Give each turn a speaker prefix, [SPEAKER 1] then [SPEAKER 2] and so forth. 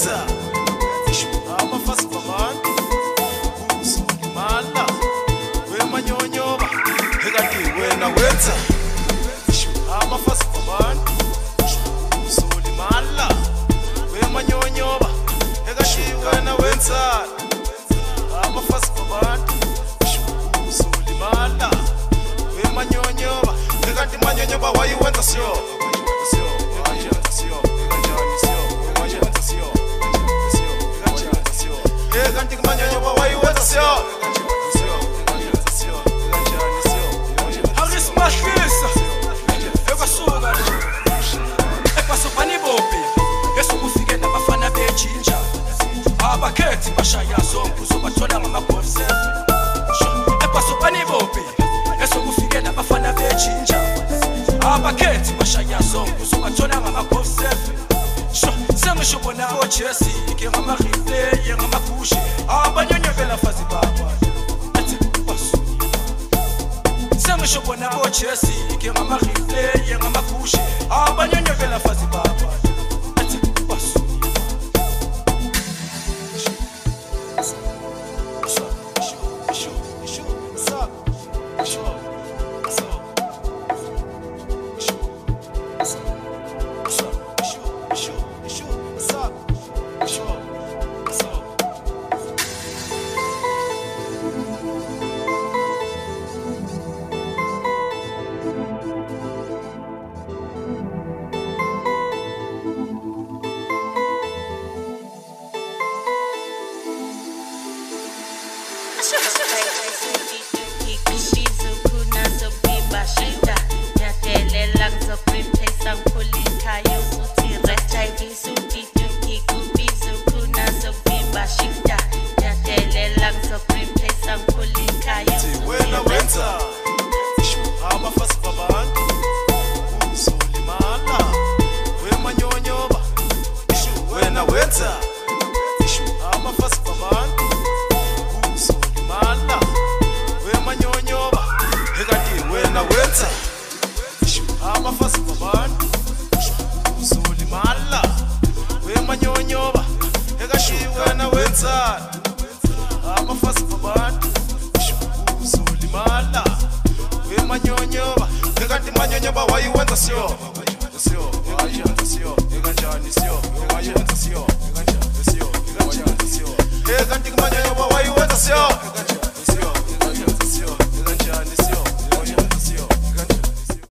[SPEAKER 1] wenza abafasi babantu uzolimala wemanyonyoba ekati wena wenza abafasi babantu uzolimala wemanyonyoba ekati wena wenza abafasi babantu uzolimala wemanyonyoba ekati manyonyoba wayiwenza sio kanti kumanyonyoba wayiwenza sio
[SPEAKER 2] Harismahlisa ekasuka epasopani bopi esukufike nabafana bejinja abakhethi bashaya zonke uzobathola ngama-golf 7 epasopani bopi esukufike nabafana bejinja abakhethi bashaya zonke uzobathola ngama-golf 7 sengisho bona ojesi ke ngama-replay ngamagushi abanyonyobela fazi baba athi basuni sengisho bona ojesi ke ngama-replay ngamagushi abanyonyobela fazi baba athi basuni
[SPEAKER 1] manyonyoba wayiwenza sio kanti kumanyonyoba wayiwenza sio